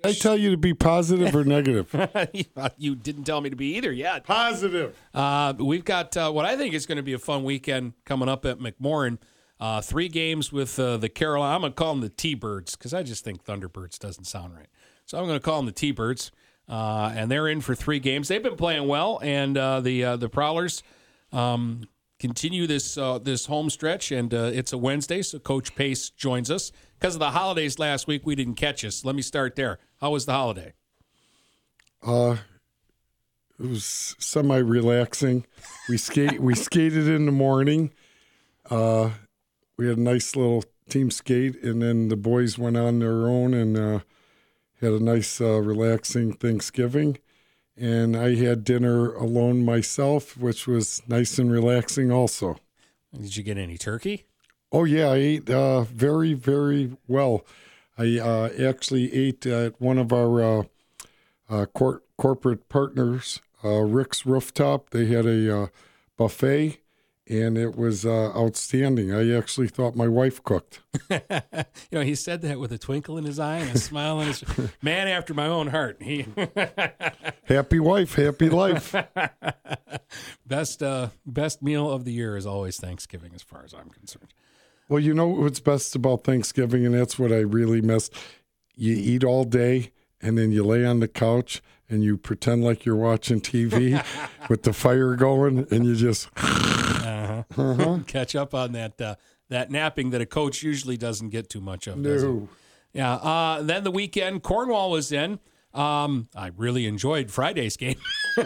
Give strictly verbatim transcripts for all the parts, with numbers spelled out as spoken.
I tell you to be positive or negative? You didn't tell me to be either yet. Positive. Uh, we've got uh, what I think is going to be a fun weekend coming up at McMorran. Uh, three games with uh, the Carolina. I'm going to call them the T-Birds because I just think Thunderbirds doesn't sound right. So I'm going to call them the T-Birds. Uh, and they're in for three games. They've been playing well, and uh, the uh, the Prowlers um, continue this uh, this home stretch. And uh, it's a Wednesday, so Coach Pace joins us. Because of the holidays last week, we didn't catch us. Let me start there. How was the holiday? Uh, it was semi-relaxing. We skate. we skated in the morning. Uh, we had a nice little team skate, and then the boys went on their own and uh, had a nice, uh, relaxing Thanksgiving. And I had dinner alone myself, which was nice and relaxing also. Did you get any turkey? Oh, yeah, I ate uh, very, very well. I uh, actually ate at one of our uh, uh, cor- corporate partners, uh, Rick's Rooftop. They had a uh, buffet, and it was uh, outstanding. I actually thought my wife cooked. You know, he said that with a twinkle in his eye and a smile on his man after my own heart. He Happy wife, happy life. Best uh, best meal of the year is always Thanksgiving, as far as I'm concerned. Well, you know what's best about Thanksgiving, and that's what I really miss. You eat all day, and then you lay on the couch, and you pretend like you're watching T V with the fire going, and you just uh-huh. Uh-huh. catch up on that uh, that napping that a coach usually doesn't get too much of. No. Yeah. Uh, then the weekend, Cornwall was in. Um, I really enjoyed Friday's game.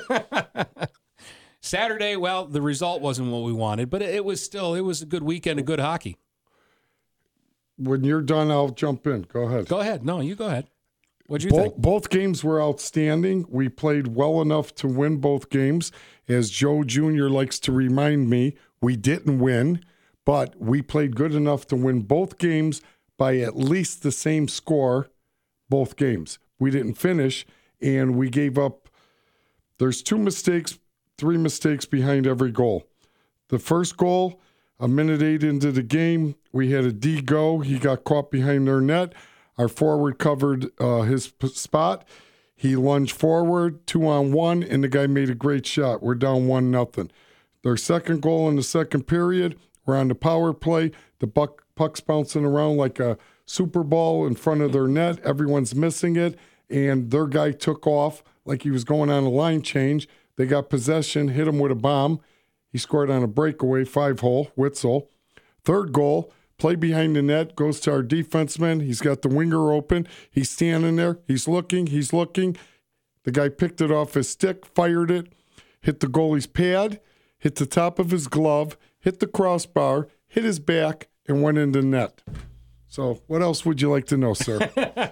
Saturday, well, the result wasn't what we wanted, but it was still it was a good weekend of good hockey. When you're done, I'll jump in. Go ahead. Go ahead. No, you go ahead. What'd you both, think? Both games were outstanding. We played well enough to win both games. As Joe Junior likes to remind me, we didn't win, but we played good enough to win both games by at least the same score, both games. We didn't finish, and we gave up. There's two mistakes, three mistakes behind every goal. The first goal, a minute eight into the game, we had a D go. He got caught behind their net. Our forward covered uh, his p- spot. He lunged forward, two on one, and the guy made a great shot. We're down one nothing. Their second goal in the second period, we're on the power play. The buck, puck's bouncing around like a Super Bowl in front of their net. Everyone's missing it, and their guy took off like he was going on a line change. They got possession, hit him with a bomb. He scored on a breakaway, five-hole, Witzel. Third goal, play behind the net, goes to our defenseman. He's got the winger open. He's standing there. He's looking. He's looking. The guy picked it off his stick, fired it, hit the goalie's pad, hit the top of his glove, hit the crossbar, hit his back, and went into net. So what else would you like to know, sir?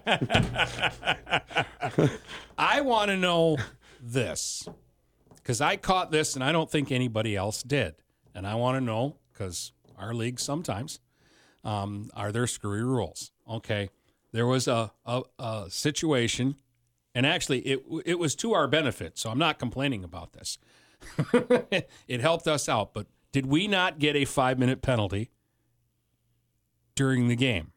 I want to know this. Because I caught this, and I don't think anybody else did. And I want to know, because our league sometimes, um, are there screwy rules? Okay, there was a, a, a situation, and actually it it was to our benefit, so I'm not complaining about this. It helped us out, but did we not get a five-minute penalty during the game?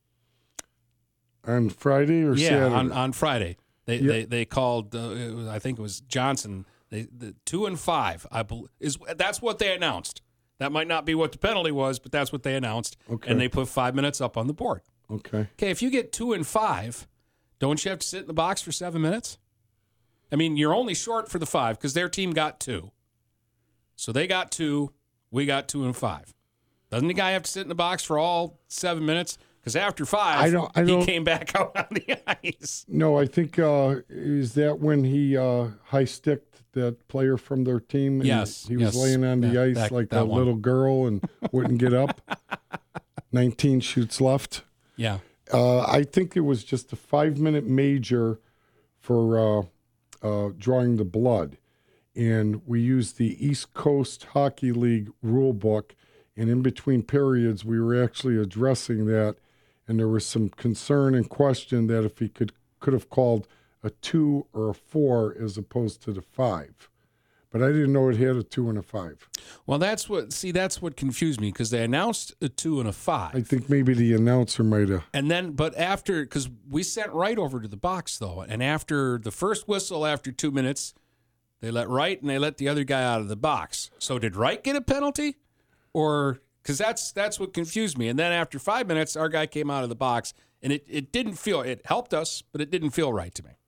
On Friday or yeah, Saturday? on, on Friday. They, Yep. they they called, uh, it was, I think it was Johnson. They, the two and five, I believe, is that's what they announced. That might not be what the penalty was, but that's what they announced. Okay. And they put five minutes up on the board. Okay. Okay, if you get two and five, don't you have to sit in the box for seven minutes? I mean, you're only short for the five because their team got two. So they got two, we got two and five. Doesn't the guy have to sit in the box for all seven minutes? Because after five, I don't, I don't, he came back out on the ice. No, I think, uh, is that when he uh, high-sticked that player from their team? And yes. He was yes, laying on the that, ice that, like that a one. little girl and wouldn't get up. nineteen shoots left. Yeah. Uh, I think it was just a five-minute major for uh, uh, drawing the blood. And we used the East Coast Hockey League rule book. And in between periods, we were actually addressing that. And there was some concern and question that if he could could have called a two or a four as opposed to the five. but I didn't know it had a two and a five. Well, that's what, see, that's what confused me because they announced a two and a five. I think maybe the announcer might have. And then, but after, because we sent Wright over to the box, though, and after the first whistle, after two minutes, they let Wright and they let the other guy out of the box. So did Wright get a penalty? Or, because that's that's what confused me. And then after five minutes, our guy came out of the box, and it, it didn't feel, it helped us, but it didn't feel right to me.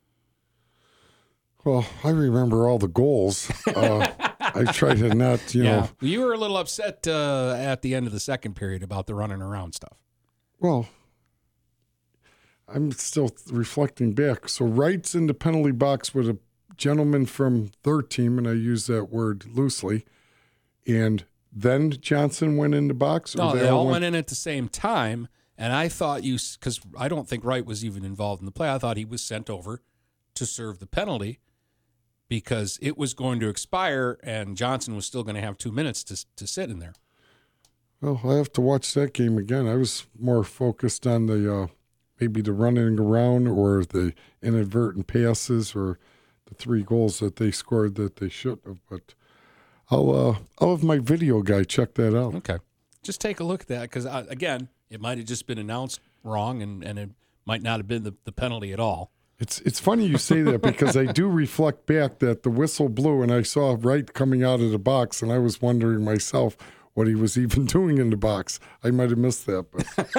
Well, I remember all the goals. Uh, I try to not, you Yeah. know. You were a little upset uh, at the end of the second period about the running around stuff. Well, I'm still reflecting back. So Wright's in the penalty box with a gentleman from their team, and I use that word loosely. And then Johnson went in the box? Or No, they, they all went, went in at the same time, and I thought you, because I don't think Wright was even involved in the play, I thought he was sent over to serve the penalty because it was going to expire, and Johnson was still going to have two minutes to to sit in there. Well, I have to watch that game again. I was more focused on the uh, maybe the running around or the inadvertent passes or the three goals that they scored that they shouldn't have. But I'll uh, I'll have my video guy check that out. Okay. Just take a look at that because, uh, again, it might have just been announced wrong, and, and it might not have been the, the penalty at all. It's it's funny you say that because I do reflect back that the whistle blew and I saw Wright coming out of the box and I was wondering myself what he was even doing in the box. I might have missed that,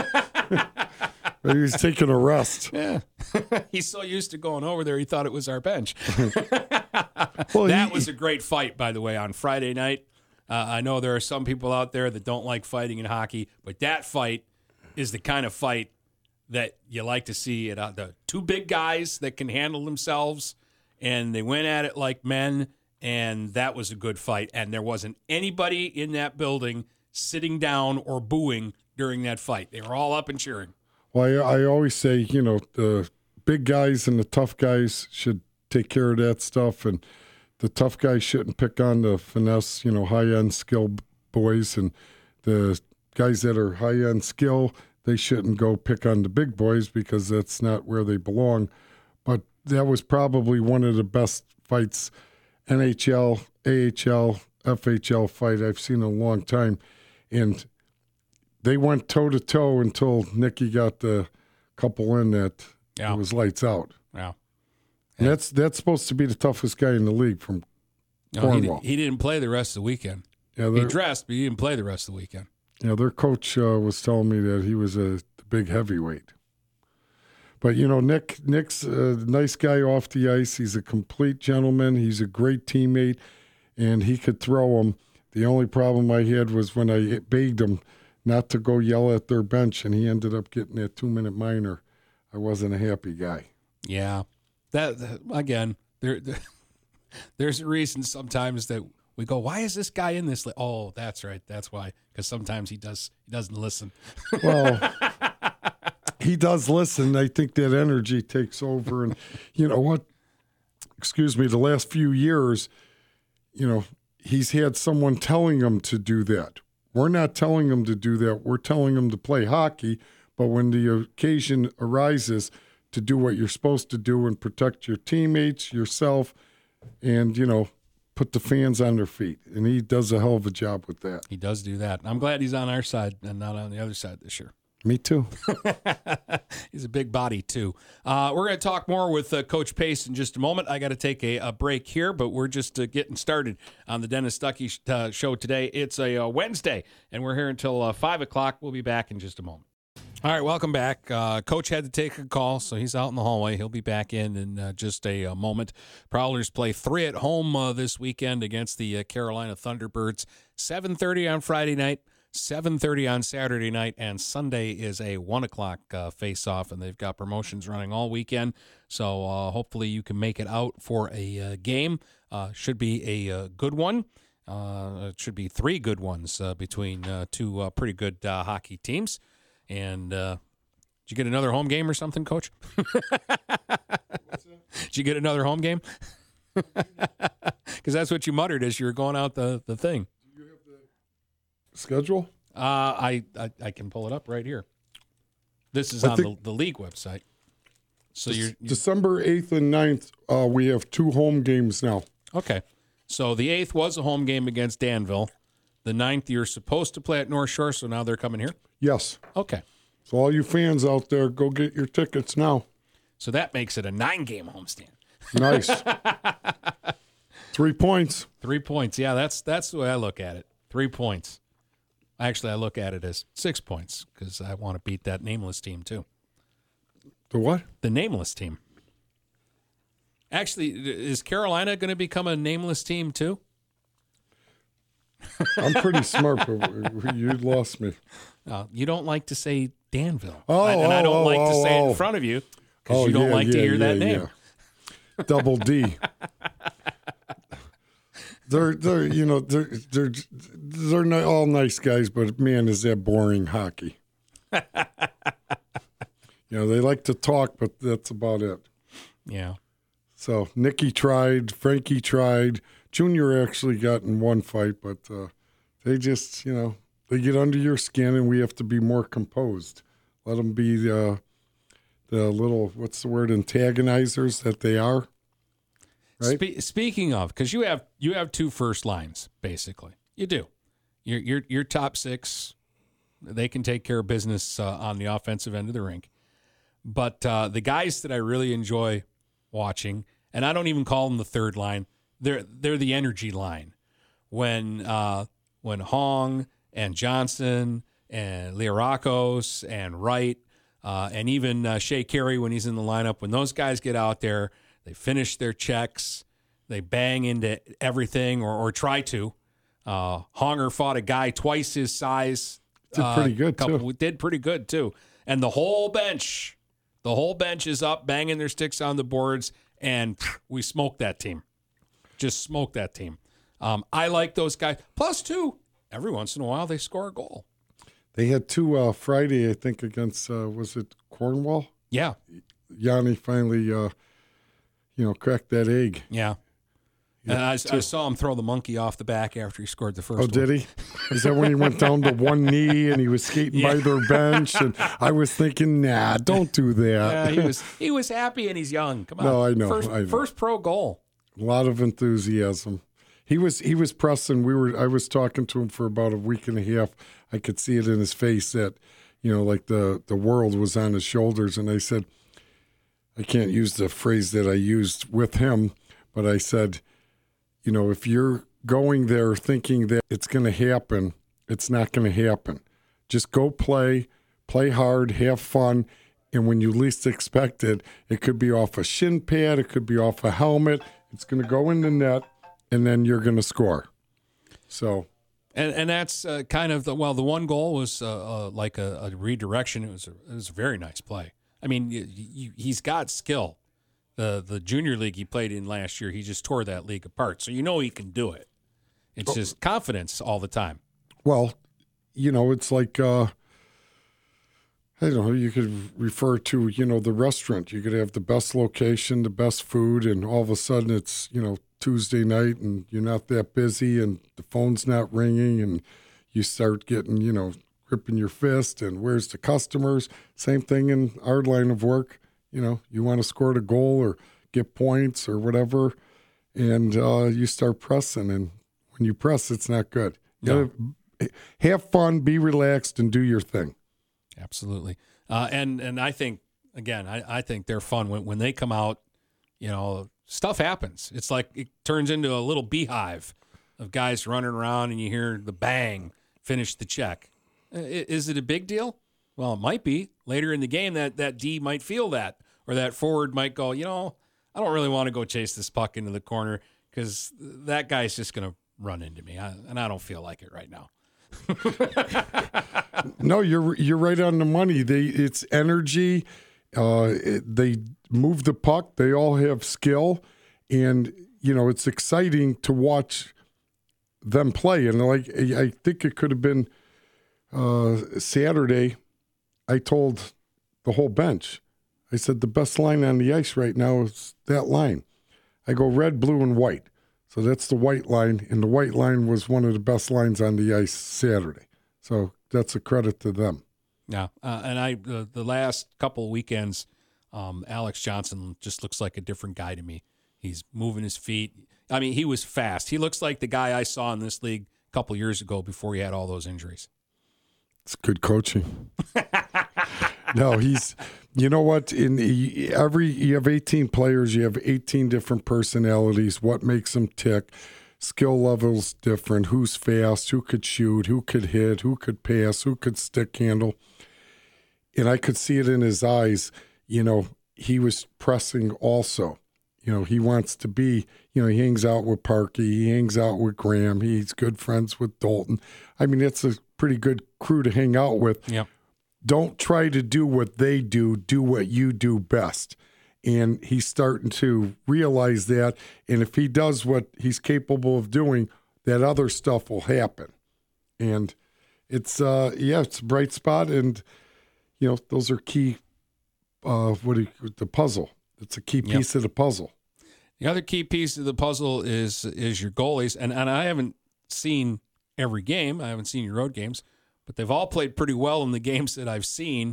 but he was taking a rest. Yeah. He's so used to going over there, he thought it was our bench. Well, that he, was a great fight, by the way, on Friday night. Uh, I know there are some people out there that don't like fighting in hockey, but that fight is the kind of fight that you like to see. It, uh, the two big guys that can handle themselves, and they went at it like men, and that was a good fight. And there wasn't anybody in that building sitting down or booing during that fight. They were all up and cheering. Well, I, I always say, you know, the big guys and the tough guys should take care of that stuff, and the tough guys shouldn't pick on the finesse, you know, high-end skill boys, and the guys that are high-end skill, they shouldn't go pick on the big boys because that's not where they belong. But that was probably one of the best fights, N H L, A H L, F H L fight I've seen in a long time. And they went toe-to-toe until Nicky got the couple in that Yeah. it was lights out. Yeah. And that's that's supposed to be the toughest guy in the league from No, he, Cornwall. did, he didn't play the rest of the weekend. Yeah, He their, dressed, but he didn't play the rest of the weekend. yeah, their coach uh, was telling me that he was a big heavyweight. But, you know, Nick Nick's a nice guy off the ice. He's a complete gentleman. He's a great teammate, and he could throw him. The only problem I had was when I begged him not to go yell at their bench, and he ended up getting that two-minute minor. I wasn't a happy guy. Yeah. That, that- again, there, there there's a reason sometimes that we go, why is this guy in this? Li-? Oh, that's right. That's why. Because sometimes he does he doesn't listen. Well, he does listen. I think that energy takes over. And you know what? Excuse me, the last few years, you know, he's had someone telling him to do that. We're not telling him to do that. We're telling him to play hockey. But when the occasion arises to do what you're supposed to do and protect your teammates, yourself, and, you know, put the fans on their feet. And he does a hell of a job with that. He does do that. I'm glad he's on our side and not on the other side this year. Me too. He's a big body, too. Uh, we're going to talk more with uh, Coach Pace in just a moment. I got to take a, a break here, but we're just uh, getting started on the Dennis Stuckey sh- uh, show today. It's a uh, Wednesday, and we're here until uh, five o'clock. We'll be back in just a moment. All right, welcome back. Uh, Coach had to take a call, so he's out in the hallway. He'll be back in in uh, just a, a moment. Prowlers play three at home uh, this weekend against the uh, Carolina Thunderbirds. seven thirty on Friday night, seven thirty on Saturday night, and Sunday is a one o'clock uh, face-off, and they've got promotions running all weekend. So uh, hopefully you can make it out for a uh, game. Uh, should be a uh, good one. Uh, it should be three good ones uh, between uh, two uh, pretty good uh, hockey teams. And uh, did you get another home game or something, Coach? Did you get another home game? Because that's what you muttered as you were going out the, the thing. Do you have the schedule? Uh, I, I I can pull it up right here. This is I on think- the, the league website. So you're, you're December eighth and ninth, uh, we have two home games now. okay. So the eighth was a home game against Danville. The ninth, you're supposed to play at North Shore, so now they're coming here? Yes. Okay. So all you fans out there, go get your tickets now. So that makes it a nine-game homestand. Nice. Three points. Three points. Yeah, that's that's the way I look at it. Three points. Actually, I look at it as six points because I want to beat that nameless team, too. The what? The nameless team. Actually, is Carolina going to become a nameless team, too? I'm pretty smart, but you lost me. Uh, you don't like to say Danville. Oh, I, and I don't oh, like oh, to say oh. it in front of you because Oh, you don't yeah, like to yeah, hear yeah, that name. yeah. Double D. They're they're you know they're they're they're not all nice guys, but man, is that boring hockey. You know, they like to talk, but that's about it. Yeah. So Nicky tried, Frankie tried, Junior actually got in one fight, but uh, they just you know they get under your skin, and we have to be more composed. Let them be the the little what's the word antagonizers that they are. Right? Spe- speaking of, because you have you have two first lines, basically. You do. Your your your top six, they can take care of business uh, on the offensive end of the rink. But uh, the guys that I really enjoy watching, and I don't even call them the third line, they're they're the energy line. When uh, when Hong and Johnson and Liarakos and Wright uh, and even uh, Shea Carey when he's in the lineup, when those guys get out there, they finish their checks. They bang into everything or, or try to. Uh, Honger fought a guy twice his size. Did pretty good, uh, couple, too. Did pretty good, too. And the whole bench, the whole bench is up, banging their sticks on the boards, and pff, we smoked that team. Just smoked that team. Um, I like those guys. Plus, two, every once in a while they score a goal. They had two uh, Friday, I think, against, uh, was it Cornwall? Yeah. Yanni finally, uh, you know, cracked that egg. Yeah. Yeah, and I, I saw him throw the monkey off the back after he scored the first Oh, one. did he? Is that when he went down to one knee and he was skating Yeah. by their bench? And I was thinking, nah, don't do that. Yeah, he was he was happy and he's young. Come on. No, I know, First, I know. first pro goal. A lot of enthusiasm. He was he was pressing. We were I was talking to him for about a week and a half. I could see it in his face that, you know, like the, the world was on his shoulders. And I said, I can't use the phrase that I used with him, but I said, you know, if you're going there thinking that it's going to happen, it's not going to happen. Just go play, play hard, have fun, and when you least expect it, it could be off a shin pad, it could be off a helmet, it's going to go in the net, and then you're going to score. So, And and that's uh, kind of the well, the one goal was uh, uh, like a, a redirection. It was a, it was a very nice play. I mean, you, you, he's got skill. The the junior league he played in last year, he just tore that league apart. So you know he can do it. It's just confidence all the time. well, you know, it's like, uh, I don't know, you could refer to, you know, the restaurant. You could have the best location, the best food, and all of a sudden it's, you know, Tuesday night and you're not that busy and the phone's not ringing and you start getting, you know, gripping your fist and where's the customers? Same thing in our line of work. You know, you want to score the goal or get points or whatever, and uh, you start pressing. And when you press, it's not good. You gotta have fun, be relaxed, and do your thing. Absolutely. Uh, and and I think again, I, I think they're fun when when they come out. You know, stuff happens. It's like it turns into a little beehive of guys running around, and you hear the bang, finish the check. I- Is it a big deal? Well, it might be. Later in the game, that, that D might feel that, or that forward might go, you know, I don't really want to go chase this puck into the corner because that guy's just going to run into me, I, and I don't feel like it right now. No, you're you're right on the money. They it's energy. Uh, it, they move the puck. They all have skill, and you know it's exciting to watch them play. And like I think it could have been uh, Saturday. I told the whole bench. I said the best line on the ice right now is that line. I go red, blue, and white. So that's the white line, and the white line was one of the best lines on the ice Saturday. So that's a credit to them. Yeah, uh, and I uh, the last couple of weekends, um, Alex Johnson just looks like a different guy to me. He's moving his feet. I mean, he was fast. He looks like the guy I saw in this league a couple years ago before he had all those injuries. It's good coaching. No, he's, you know what? In every, you have eighteen players, you have eighteen different personalities. What makes them tick? Skill levels different. Who's fast? Who could shoot? Who could hit? Who could pass? Who could stick handle? And I could see it in his eyes. You know, he was pressing also. You know, he wants to be, you know, he hangs out with Parkey. He hangs out with Graham. He's good friends with Dalton. I mean, it's a pretty good crew to hang out with. Yep. Don't try to do what they do. Do what you do best. And he's starting to realize that. And if he does what he's capable of doing, that other stuff will happen. And it's, uh, yeah, it's a bright spot. And, you know, those are key, uh, what do you, the puzzle. It's a key piece yep. of the puzzle. The other key piece of the puzzle is is your goalies. And, and I haven't seen every game. I haven't seen your road games. But they've all played pretty well in the games that I've seen.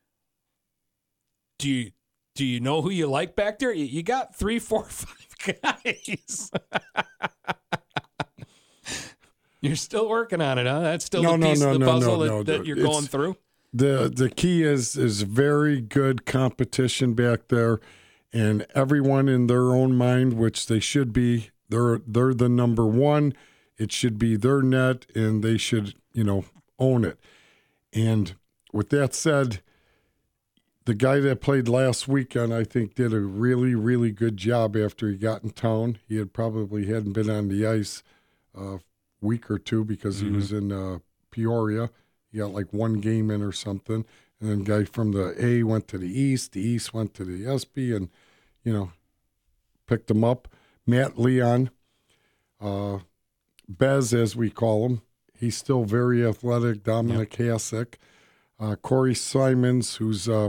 Do you do you know who you like back there? You, you got three, four, five guys. You're still working on it, huh? That's still no, the piece no, no, of the no, puzzle no, that, no, that you're it's, going through? The the key is is very good competition back there, and everyone in their own mind, which they should be, they're they're the number one. It should be their net, and they should, you know, own it. And with that said, the guy that played last weekend, I think, did a really, really good job after he got in town. He had probably hadn't been on the ice a week or two because mm-hmm. he was in uh, Peoria. He got like one game in or something. And then guy from the A went to the East. The East went to the S B and, you know, picked him up. Matt Leon, uh, Bez, as we call him. He's still very athletic. Dominic yep. Hasek. Uh, Corey Simons, who's uh,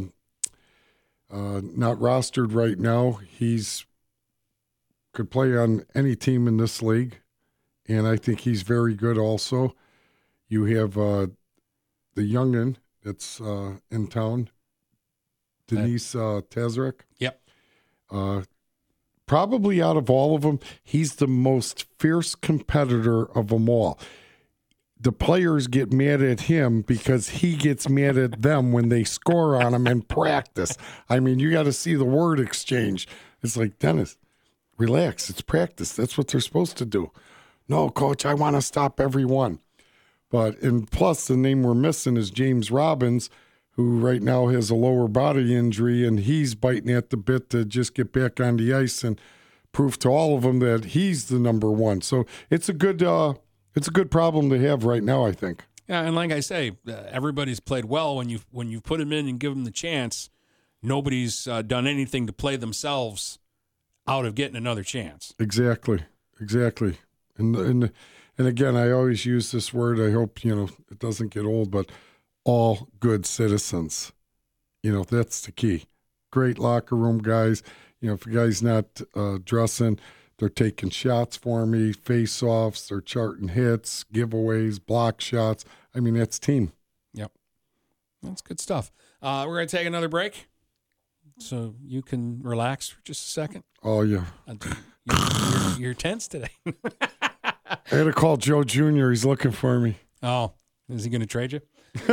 uh, not rostered right now. He's could play on any team in this league, and I think he's very good also. You have uh, the youngin that's uh, in town, Denise uh, Tezrick. Yep. Uh, probably out of all of them, he's the most fierce competitor of them all. The players get mad at him because he gets mad at them when they score on him in practice. I mean, you got to see the word exchange. It's like, Dennis, relax. It's practice. That's what they're supposed to do. No, coach, I want to stop everyone. But, and plus, the name we're missing is James Robbins, who right now has a lower body injury, and he's biting at the bit to just get back on the ice and prove to all of them that he's the number one. So it's a good uh, it's a good problem to have right now, I think. Yeah, and like I say, uh, everybody's played well when you when you put them in and give them the chance. Nobody's uh, done anything to play themselves out of getting another chance. Exactly, exactly. And and and again, I always use this word. I hope you know it doesn't get old, but all good citizens. You know, that's the key. Great locker room guys. You know, if a guy's not uh, dressing, they're taking shots for me, face-offs, they're charting hits, giveaways, block shots. I mean, that's team. Yep. That's good stuff. Uh, we're going to take another break so you can relax for just a second. Oh, yeah. You're, you're, you're tense today. I had to call Joe Junior He's looking for me. Oh, is he going to trade you?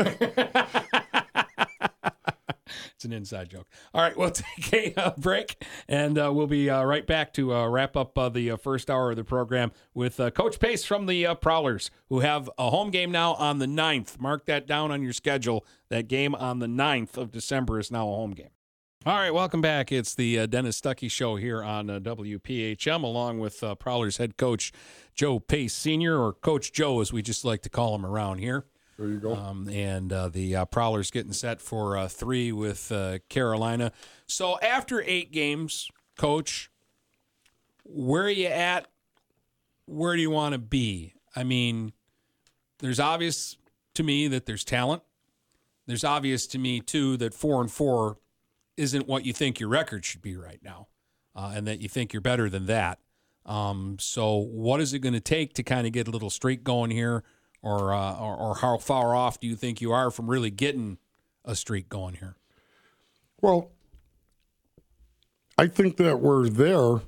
It's an inside joke. All right, we'll take a uh, break, and uh, we'll be uh, right back to uh, wrap up uh, the uh, first hour of the program with uh, Coach Pace from the uh, Prowlers, who have a home game now on the ninth. Mark that down on your schedule. That game on the ninth of December is now a home game. All right, welcome back. It's the uh, Dennis Stuckey Show here on uh, W P H M, along with uh, Prowlers head coach Joe Pace Senior, or Coach Joe, as we just like to call him around here. There you go. Um, and uh, the uh, Prowlers getting set for uh, three with uh, Carolina. So after eight games, Coach, where are you at? Where do you want to be? I mean, there's obvious to me that there's talent. There's obvious to me, too, that four and four isn't what you think your record should be right now, uh, and that you think you're better than that. Um, so what is it going to take to kind of get a little streak going here? Or, uh, or or how far off do you think you are from really getting a streak going here? Well, I think that we're there.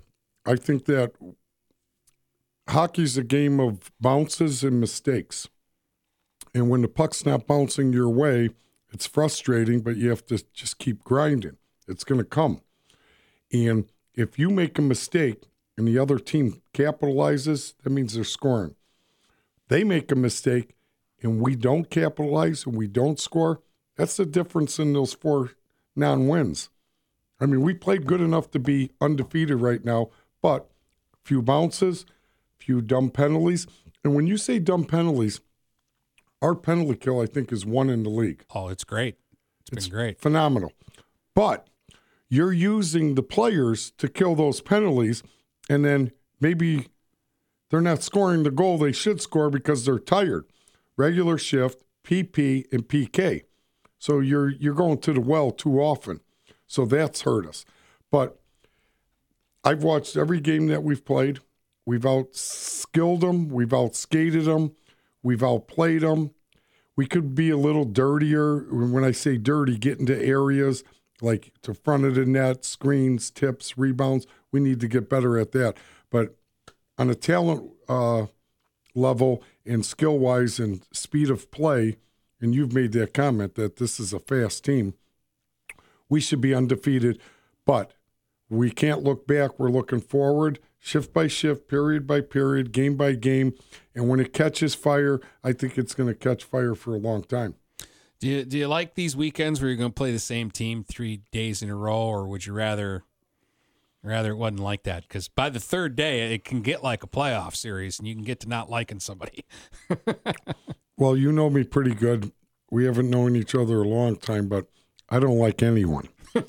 I think that hockey's a game of bounces and mistakes. And when the puck's not bouncing your way, it's frustrating, but you have to just keep grinding. It's going to come. And if you make a mistake and the other team capitalizes, that means they're scoring. They make a mistake and we don't capitalize and we don't score, that's the difference in those four non-wins. I mean, we played good enough to be undefeated right now, but a few bounces, a few dumb penalties. And when you say dumb penalties, our penalty kill, I think, is one in the league. Oh, it's great. It's been It's great. phenomenal. But you're using the players to kill those penalties, and then maybe they're not scoring the goal they should score because they're tired. Regular shift, P P, and P K. So you're you're going to the well too often. So that's hurt us. But I've watched every game that we've played. We've out-skilled them. We've out-skated them. We've outplayed them. We could be a little dirtier. When I say dirty, get into areas like to front of the net, screens, tips, rebounds. We need to get better at that. But on a talent uh, level and skill-wise and speed of play, and you've made that comment that this is a fast team, we should be undefeated. But we can't look back. We're looking forward, shift by shift, period by period, game by game. And when it catches fire, I think it's going to catch fire for a long time. Do you do you like these weekends where you're going to play the same team three days in a row, or would you rather rather it wasn't like that? Because by the third day, it can get like a playoff series, and you can get to not liking somebody. Well, you know me pretty good. We haven't known each other a long time, but I don't like anyone.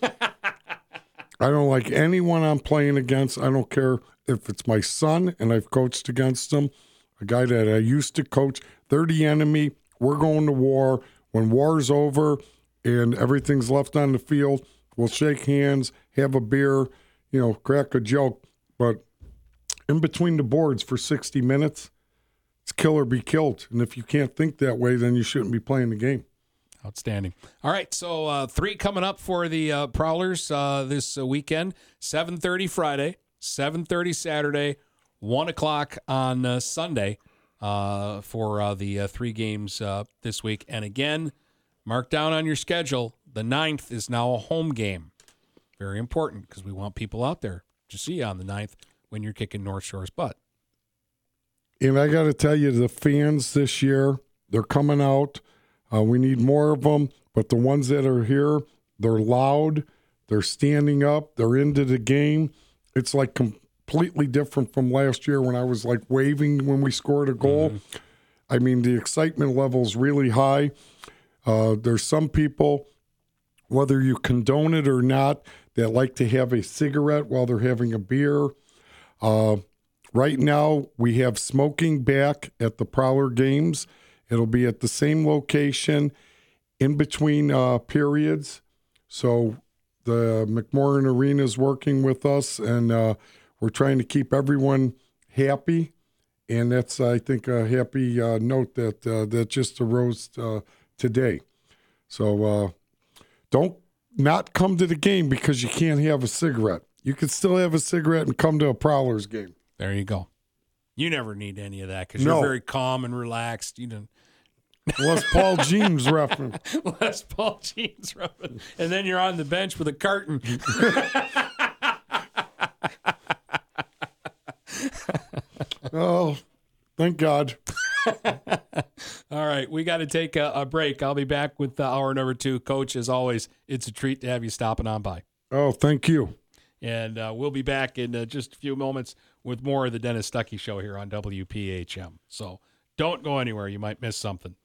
I don't like anyone I'm playing against. I don't care if it's my son and I've coached against him, a guy that I used to coach. They're the enemy. We're going to war. When war's over and everything's left on the field, we'll shake hands, have a beer, you know, crack a joke. But in between the boards for sixty minutes, it's kill or be killed. And if you can't think that way, then you shouldn't be playing the game. Outstanding. All right, so uh, three coming up for the uh, Prowlers uh, this uh, weekend. seven thirty Friday, seven thirty Saturday, one o'clock on uh, Sunday uh, for uh, the uh, three games uh, this week. And again, mark down on your schedule, the ninth is now a home game. Very important because we want people out there to see you on the ninth when you're kicking North Shore's butt. And I got to tell you, the fans this year, they're coming out. Uh, we need more of them, but the ones that are here, they're loud, they're standing up, they're into the game. It's like completely different from last year when I was like waving when we scored a goal. Mm-hmm. I mean, the excitement level is really high. Uh, there's some people, whether you condone it or not, that like to have a cigarette while they're having a beer. Uh, right now, we have smoking back at the Prowler games. It'll be at the same location in between uh, periods. So the McMorran Arena is working with us, and uh, we're trying to keep everyone happy. And that's, I think, a happy uh, note that uh, that just arose uh, today. So uh, don't not come to the game because you can't have a cigarette. You can still have a cigarette and come to a Prowlers game. There you go. You never need any of that because No. you're very calm and relaxed. You don't. Les Paul Jeans reference. Les Paul Jeans reffing. And then you're on the bench with a carton. Oh, thank God. All right, we got to take a, a break. I'll be back with uh, hour number two. Coach, as always, it's a treat to have you stopping on by. Oh, thank you. And uh, we'll be back in uh, just a few moments with more of the Dennis Stuckey Show here on W P H M. So don't go anywhere. You might miss something.